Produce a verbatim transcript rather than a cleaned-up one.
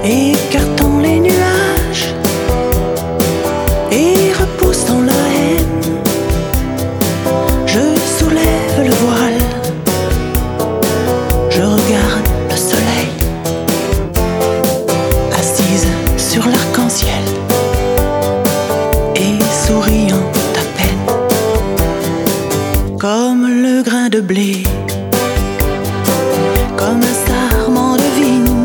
Écartons les nuages et repoussons la haine. Je soulève le voile, je regarde le soleil, assise sur l'arc-en-ciel et souriant à peine, comme le grain de blé